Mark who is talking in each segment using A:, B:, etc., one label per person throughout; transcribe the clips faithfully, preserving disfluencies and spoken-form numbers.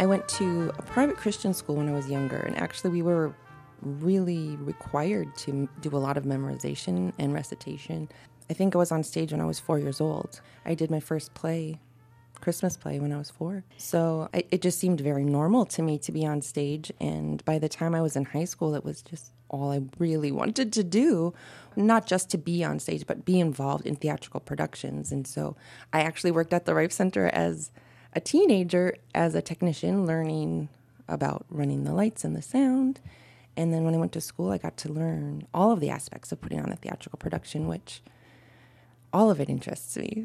A: I went to a private Christian school when I was younger, and actually we were really required to do a lot of memorization and recitation. I think I was on stage when I was four years old. I did my first play, Christmas play, when I was four. So I, it just seemed very normal to me to be on stage, and by the time I was in high school, it was just all I really wanted to do, not just to be on stage, but be involved in theatrical productions. And so I actually worked at the Rife Center as a teenager as a technician, learning about running the lights and the sound. And then when I went to school, I got to learn all of the aspects of putting on a theatrical production, which all of it interests me.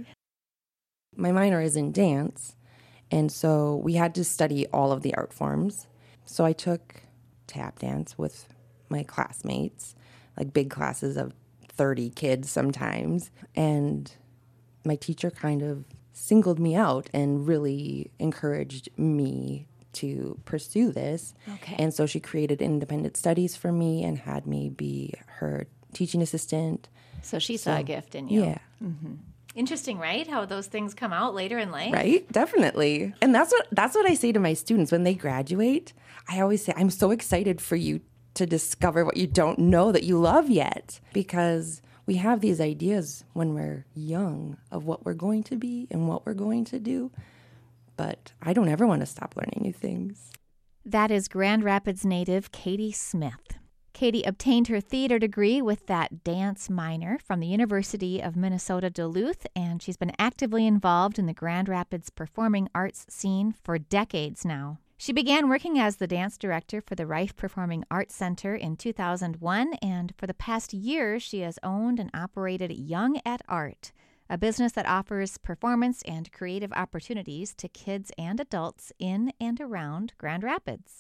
A: My minor is in dance, and so we had to study all of the art forms. So I took tap dance with my classmates, like big classes of thirty kids sometimes. And my teacher kind of singled me out and really encouraged me to pursue this.
B: Okay.
A: And so she created independent studies for me and had me be her teaching assistant.
B: So she
A: So,
B: saw a gift in you.
A: Yeah.
B: Interesting, right? How those things come out later in life.
A: Right? Definitely. And that's what that's what I say to my students when they graduate. I always say, I'm so excited for you to discover what you don't know that you love yet. Because we have these ideas when we're young of what we're going to be and what we're going to do. But I don't ever want to stop learning new things.
C: That is Grand Rapids native Katie Smith. Katie obtained her theater degree with that dance minor from the University of Minnesota Duluth, and she's been actively involved in the Grand Rapids performing arts scene for decades now. She began working as the dance director for the Rife Performing Arts Center in two thousand one, and for the past year, she has owned and operated Young at Art, a business that offers performance and creative opportunities to kids and adults in and around Grand Rapids.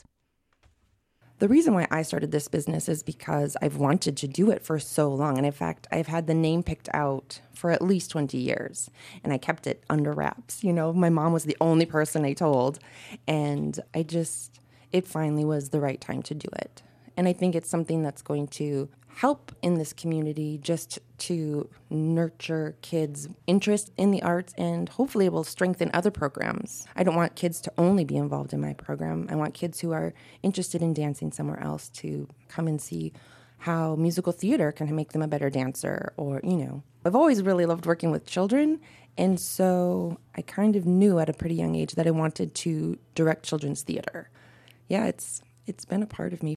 A: The reason why I started this business is because I've wanted to do it for so long. And in fact, I've had the name picked out for at least twenty years. And I kept it under wraps. You know, my mom was the only person I told. And I just, it finally was the right time to do it. And I think it's something that's going to help in this community just to nurture kids' interest in the arts, and hopefully it will strengthen other programs. I don't want kids to only be involved in my program. I want kids who are interested in dancing somewhere else to come and see how musical theater can make them a better dancer, or, you know. I've always really loved working with children, and so I kind of knew at a pretty young age that I wanted to direct children's theater. Yeah, it's it's been a part of me.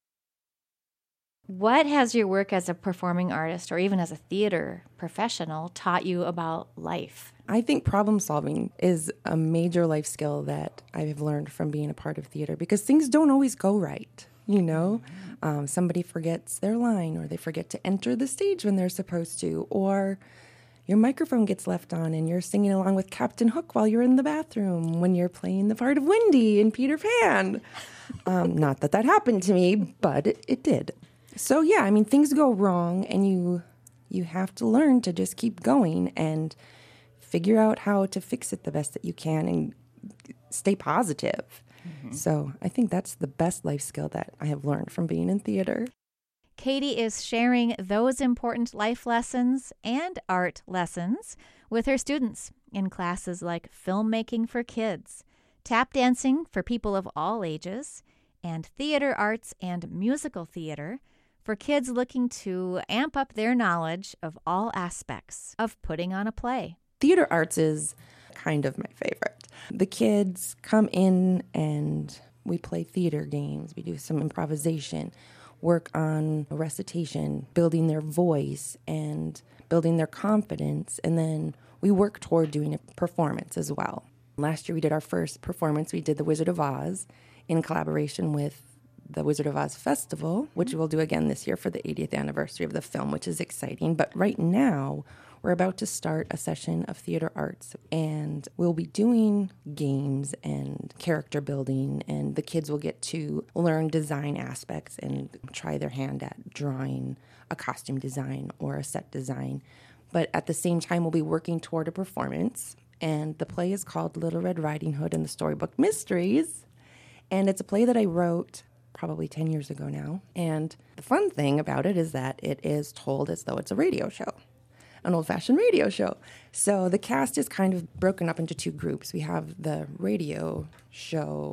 C: What has your work as a performing artist or even as a theater professional taught you about life?
A: I think problem solving is a major life skill that I've learned from being a part of theater, because things don't always go right. You know, um, somebody forgets their line, or they forget to enter the stage when they're supposed to, or your microphone gets left on and you're singing along with Captain Hook while you're in the bathroom when you're playing the part of Wendy in Peter Pan. Um, not that that happened to me, but it, it did. So, yeah, I mean, things go wrong, and you you have to learn to just keep going and figure out how to fix it the best that you can and stay positive. Mm-hmm. So I think that's the best life skill that I have learned from being in theater.
C: Katie is sharing those important life lessons and art lessons with her students in classes like filmmaking for kids, tap dancing for people of all ages, and theater arts and musical theater for kids looking to amp up their knowledge of all aspects of putting on a play.
A: Theater arts is kind of my favorite. The kids come in and we play theater games. We do some improvisation, work on recitation, building their voice and building their confidence. And then we work toward doing a performance as well. Last year we did our first performance. We did The Wizard of Oz in collaboration with the Wizard of Oz Festival, which we'll do again this year for the eightieth anniversary of the film, which is exciting. But right now, we're about to start a session of theater arts, and we'll be doing games and character building, and the kids will get to learn design aspects and try their hand at drawing a costume design or a set design. But at the same time, we'll be working toward a performance, and the play is called Little Red Riding Hood and the Storybook Mysteries, and it's a play that I wrote probably ten years ago now. And the fun thing about it is that it is told as though it's a radio show, an old-fashioned radio show. So the cast is kind of broken up into two groups. We have the radio show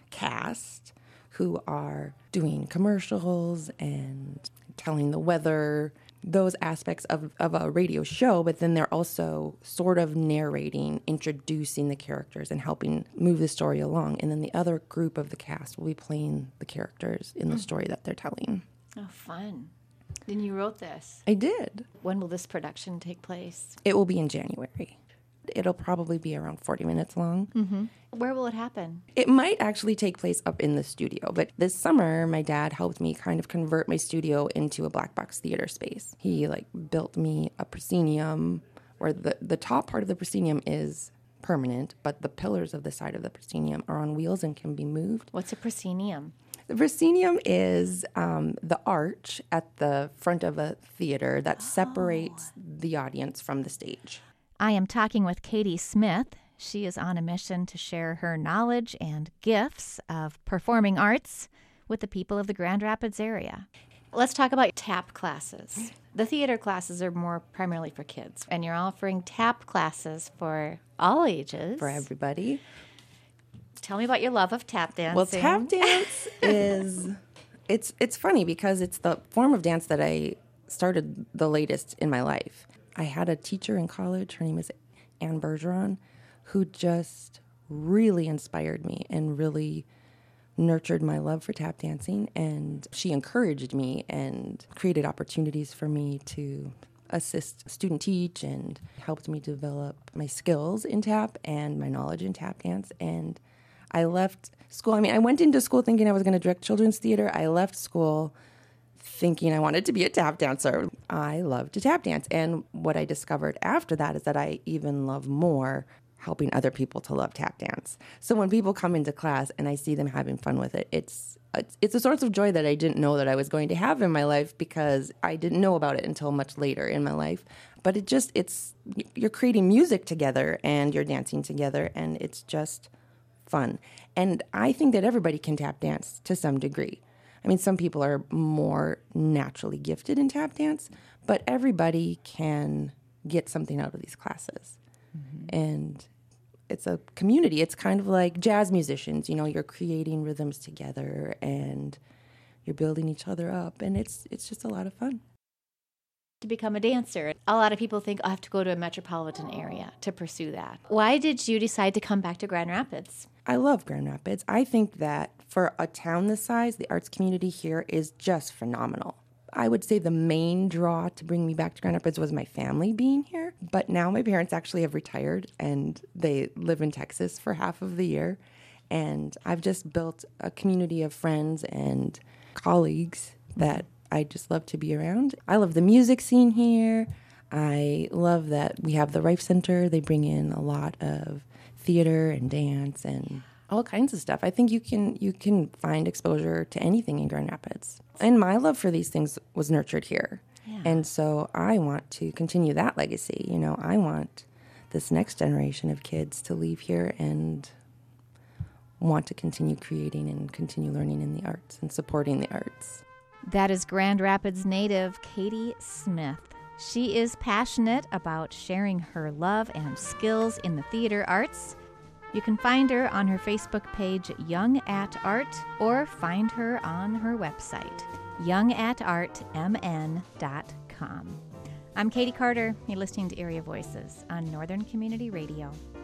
A: cast who are doing commercials and telling the weather, those aspects of, of a radio show, but then they're also sort of narrating, introducing the characters and helping move the story along. And then the other group of the cast will be playing the characters in the story that they're telling.
B: Oh, fun. Then you wrote this.
A: I did.
B: When will this production take place?
A: It will be in January. It'll probably be around forty minutes long.
B: Mm-hmm. Where will it happen?
A: It might actually take place up in the studio, but this summer my dad helped me kind of convert my studio into a black box theater space. He like built me a proscenium where the, the top part of the proscenium is permanent, but the pillars of the side of the proscenium are on wheels and can be moved.
B: What's a proscenium?
A: The proscenium is um, the arch at the front of a theater that separates oh. the audience from the stage.
C: I am talking with Katie Smith. She is on a mission to share her knowledge and gifts of performing arts with the people of the Grand Rapids area.
B: Let's talk about tap classes. The theater classes are more primarily for kids, and you're offering tap classes for all ages.
A: For everybody.
B: Tell me about your love of tap dancing.
A: Well, tap dance is, it's it's funny because it's the form of dance that I started the latest in my life. I had a teacher in college, her name is Anne Bergeron, who just really inspired me and really nurtured my love for tap dancing. And she encouraged me and created opportunities for me to assist student teach and helped me develop my skills in tap and my knowledge in tap dance. And I left school. I mean, I went into school thinking I was going to direct children's theater. I left school thinking I wanted to be a tap dancer. I love to tap dance. And what I discovered after that is that I even love more helping other people to love tap dance. So when people come into class and I see them having fun with it, it's it's, it's a source of joy that I didn't know that I was going to have in my life because I didn't know about it until much later in my life. But it just, it's, you're creating music together and you're dancing together and it's just fun. And I think that everybody can tap dance to some degree. I mean, some people are more naturally gifted in tap dance, but everybody can get something out of these classes. Mm-hmm. And it's a community. It's kind of like jazz musicians. You know, you're creating rhythms together and you're building each other up. And it's it's just a lot of fun.
B: To become a dancer, a lot of people think, oh, I have to go to a metropolitan area to pursue that. Why did you decide to come back to Grand Rapids?
A: I love Grand Rapids. I think that for a town this size, the arts community here is just phenomenal. I would say the main draw to bring me back to Grand Rapids was my family being here. But now my parents actually have retired and they live in Texas for half of the year. And I've just built a community of friends and colleagues that I just love to be around. I love the music scene here. I love that we have the Rife Center. They bring in a lot of theater and dance and all kinds of stuff. I think you can you can find exposure to anything in Grand Rapids. And my love for these things was nurtured here. Yeah. And so I want to continue that legacy. You know, I want this next generation of kids to leave here and want to continue creating and continue learning in the arts and supporting the arts.
C: That is Grand Rapids native Katie Smith. She is passionate about sharing her love and skills in the theater arts. You can find her on her Facebook page, Young at Art, or find her on her website, young at art m n dot com. I'm Katie Carter. You're listening to Area Voices on Northern Community Radio.